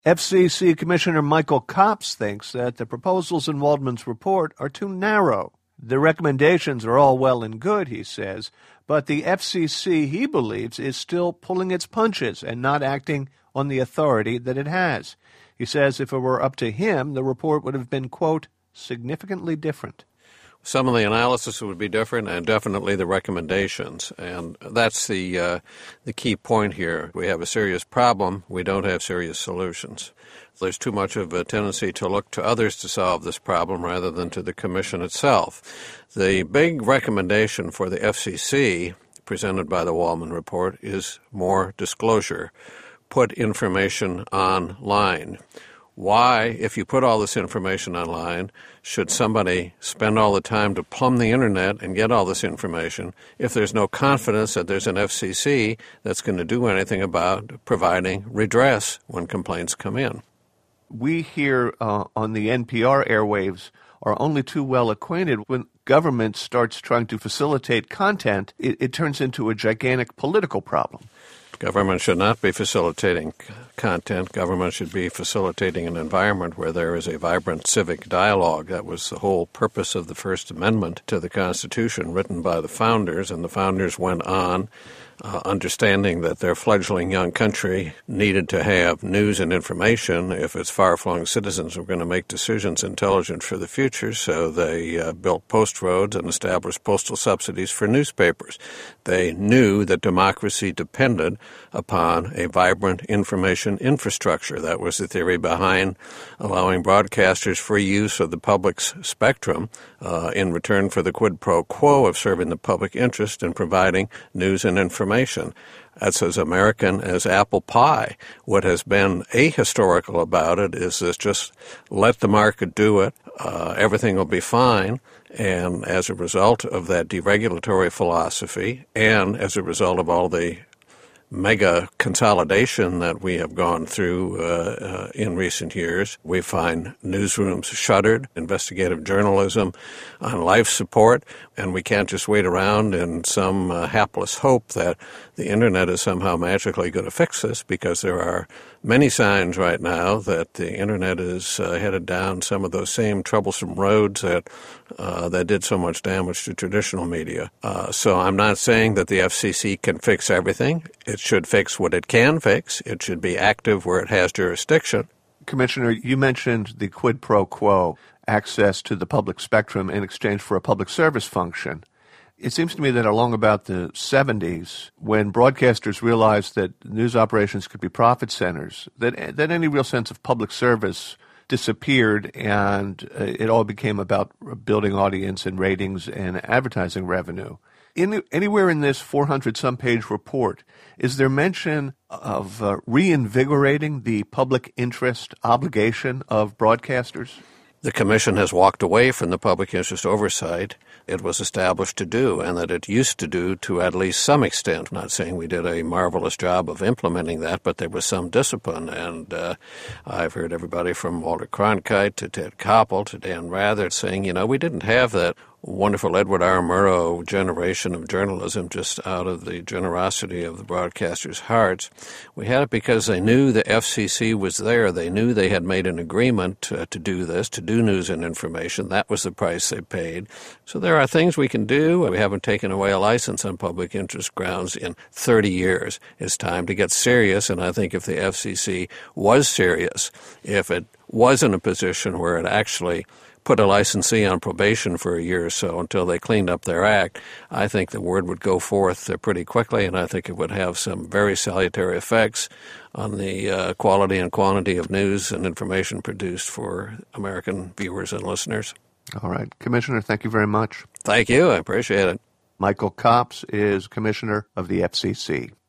FCC Commissioner Michael Copps thinks that the proposals in Waldman's report are too narrow. The recommendations are all well and good, he says, but the FCC, he believes, is still pulling its punches and not acting on the authority that it has. He says if it were up to him, the report would have been, quote, significantly different. Some of the analysis would be different, and definitely the recommendations. And that's the key point here. We have a serious problem. We don't have serious solutions. There's too much of a tendency to look to others to solve this problem rather than to the Commission itself. The big recommendation for the FCC, presented by the Waldman report, is more disclosure. Put information online. Why, if you put all this information online, should somebody spend all the time to plumb the Internet and get all this information if there's no confidence that there's an FCC that's going to do anything about providing redress when complaints come in? We here on the NPR airwaves are only too well acquainted. When government starts trying to facilitate content, it turns into a gigantic political problem. Government should not be facilitating content. Government should be facilitating an environment where there is a vibrant civic dialogue. That was the whole purpose of the First Amendment to the Constitution, written by the founders, and the founders went on understanding that their fledgling young country needed to have news and information if its far-flung citizens were going to make decisions intelligent for the future. So they built post roads and established postal subsidies for newspapers. They knew that democracy depended upon a vibrant information infrastructure. That was the theory behind allowing broadcasters free use of the public's spectrum in return for the quid pro quo of serving the public interest in providing news and information. That's as American as apple pie. What has been ahistorical about it is this: just let the market do it. Everything will be fine. And as a result of that deregulatory philosophy, and as a result of all the mega consolidation that we have gone through in recent years, we find newsrooms shuttered, investigative journalism on life support, and we can't just wait around in some hapless hope that the Internet is somehow magically going to fix this, because there are many signs right now that the Internet is headed down some of those same troublesome roads that did so much damage to traditional media. So I'm not saying that the FCC can fix everything. It should fix what it can fix. It should be active where it has jurisdiction. Commissioner, you mentioned the quid pro quo, access to the public spectrum in exchange for a public service function. It seems to me that along about the 70s, when broadcasters realized that news operations could be profit centers, that any real sense of public service disappeared, and it all became about building audience and ratings and advertising revenue. Anywhere in this 400-some page report, is there mention of reinvigorating the public interest obligation of broadcasters? The Commission has walked away from the public interest oversight it was established to do, and that it used to do to at least some extent. I'm not saying we did a marvelous job of implementing that, but there was some discipline. And I've heard everybody from Walter Cronkite to Ted Koppel to Dan Rather saying, we didn't have that wonderful Edward R. Murrow generation of journalism just out of the generosity of the broadcasters' hearts. We had it because they knew the FCC was there. They knew they had made an agreement to do this, to do news and information. That was the price they paid. So there are things we can do. We haven't taken away a license on public interest grounds in 30 years. It's time to get serious, and I think if the FCC was serious, if it was in a position where it actually put a licensee on probation for a year or so until they cleaned up their act, I think the word would go forth pretty quickly, and I think it would have some very salutary effects on the quality and quantity of news and information produced for American viewers and listeners. All right. Commissioner, thank you very much. Thank you. I appreciate it. Michael Copps is Commissioner of the FCC.